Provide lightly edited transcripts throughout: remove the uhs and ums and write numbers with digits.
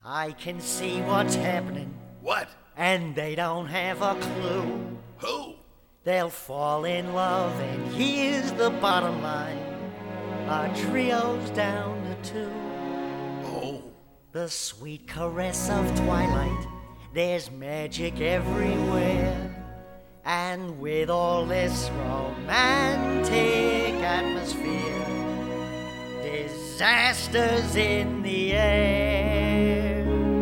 I can see what's happening, What? and they don't have a clue. Who? They'll fall in love, and here's the bottom line. Our trio's down to two. Oh. The sweet caress of twilight, there's magic everywhere. And with all this romantic atmosphere, disasters in the air.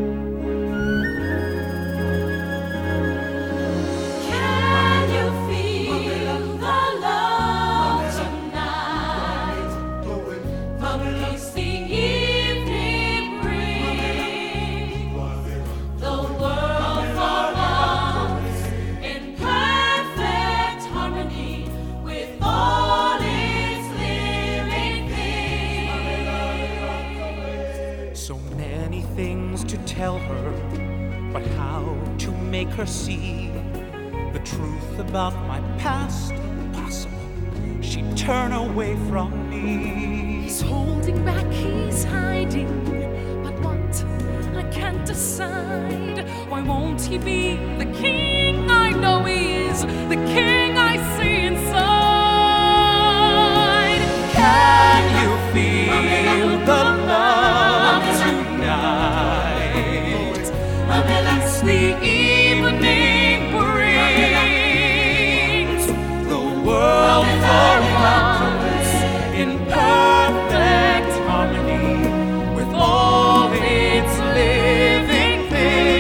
Can you feel the love tonight? The peace the evening brings. The world for once in perfect harmony with all its living things. So many things to tell her, but how to make her see the truth about my past? Impossible. She'd turn away from me. He's holding back, he's hiding. But what? I can't decide. Why won't he be the king I know he is? The king I see inside. Can you feel the love tonight? It's the evening brings. The world for once in perfect harmony with all its living things.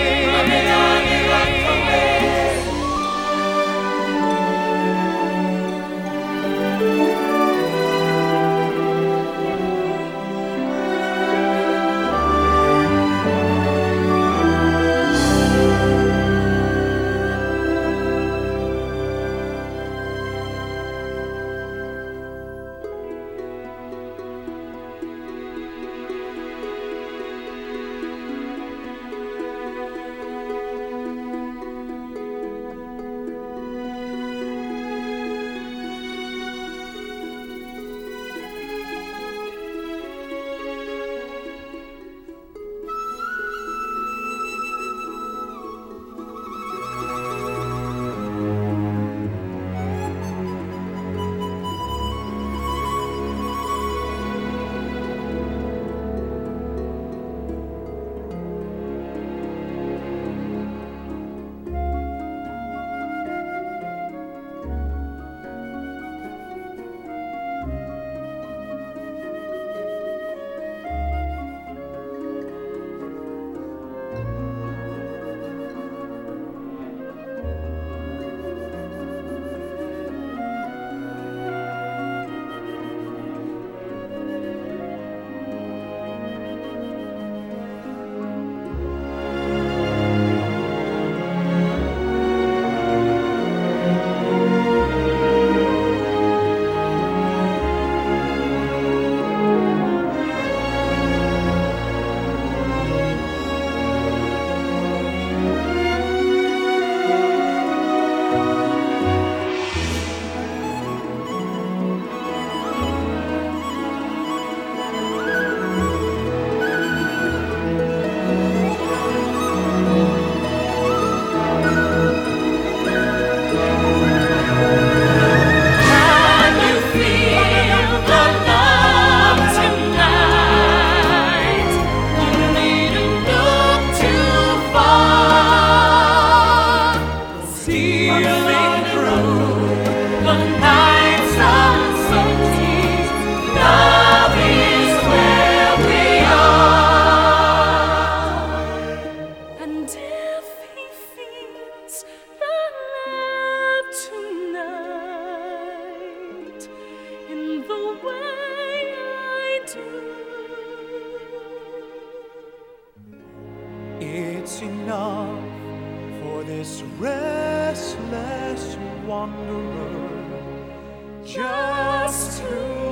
It's enough for this restless wanderer just to